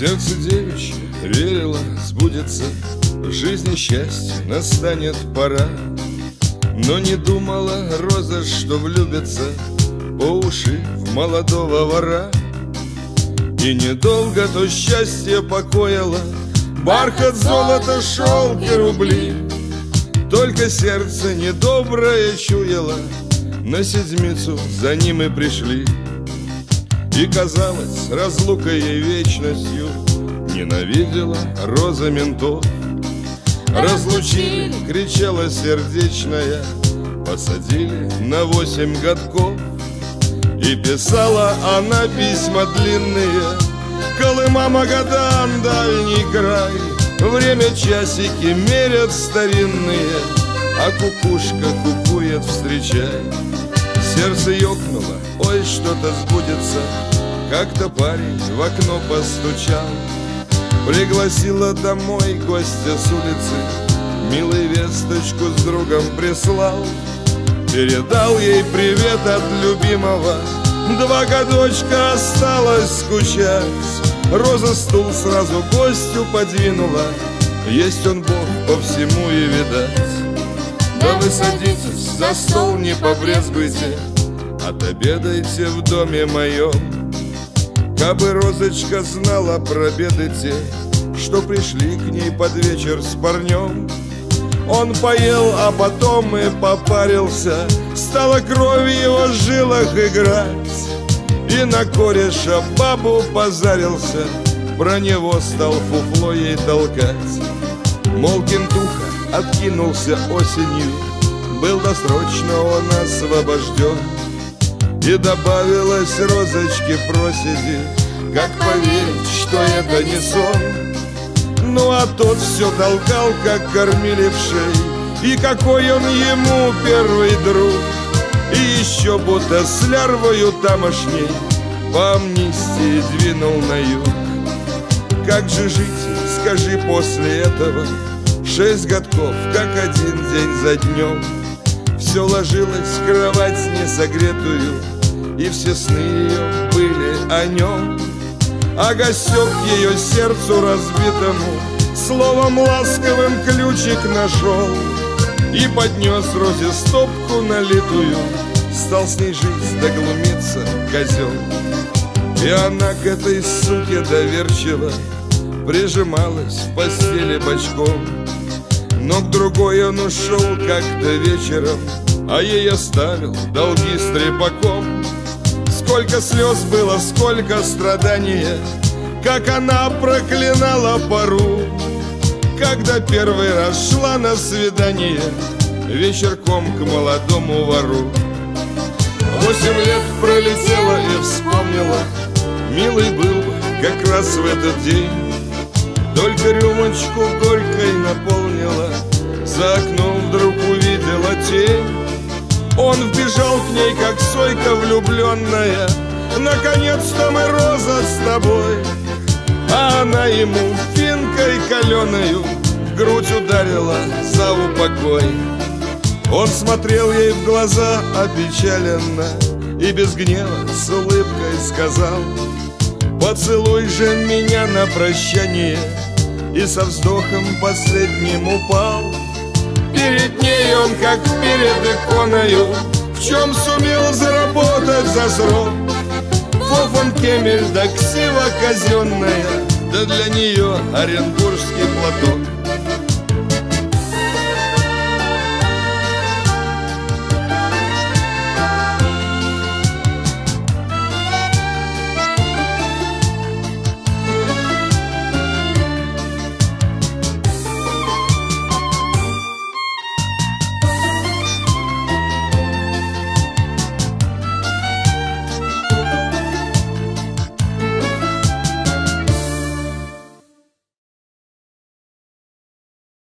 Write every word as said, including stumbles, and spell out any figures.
Сердце девичье верило, сбудется, в жизни счастье настанет пора. Но не думала роза, что влюбится по уши в молодого вора. И недолго то счастье покоило бархат, золото, шелк и рубли. Только сердце недоброе чуяло, на седмицу за ним и пришли. И казалось, разлукой ей вечностью ненавидела роза ментов. Разлучили, кричала сердечная, посадили на восемь годков. И писала она письма длинные: Колыма, Магадан, дальний край. Время часики мерят старинные, а кукушка кукует, встречай. Сердце ёкнуло, ой, что-то сбудется. Как-то парень в окно постучал, пригласила домой гостя с улицы, милый весточку с другом прислал. Передал ей привет от любимого, два годочка осталось скучать. Роза стул сразу гостю подвинула, есть он Бог по всему и видать. Да вы садитесь, за стол не побрезгуйте, отобедайте в доме моем. Кабы розочка знала про беды те, что пришли к ней под вечер с парнем. Он поел, а потом и попарился, стала кровь в его жилах играть. И на кореша бабу позарился, про него стал фуфло ей толкать. Мол, кентуха откинулся осенью, был досрочно он освобожден. И добавилась розочке проседи, как поверить, что это не сон. Ну а тот все толкал, как кормили в шей, и какой он ему первый друг. И еще будто с лярвою тамошней по амнистии двинул на юг. Как же жить, скажи, после этого? Шесть годков, как один день за днем. Все ложилось в кровать несогретую, и все сны ее были о нем. А гостек ее сердцу разбитому словом ласковым ключик нашел. И поднес розе стопку налитую, стал с ней жить, да глумиться козел. И она к этой суке доверчиво прижималась в постели бочком. Но к другой он ушел как-то вечером, а ей оставил долги с трепаком. Сколько слез было, сколько страдания, как она проклинала пору, когда первый раз шла на свидание вечерком к молодому вору. Восемь лет пролетело и вспомнила, милый был бы как раз в этот день. Только рюмочку горькой наполнила, за окном вдруг увидела тень. Он вбежал к ней, как сойка влюбленная: наконец-то мы, Роза, с тобой. А она ему финкой каленою в грудь ударила за упокой. Он смотрел ей в глаза опечаленно и без гнева с улыбкой сказал: поцелуй же меня на прощание. И со вздохом последним упал. Перед ней он, как перед иконою, в чем сумел заработать за срок. Фофан Кемель да ксива казенная, да для нее оренбургский платок.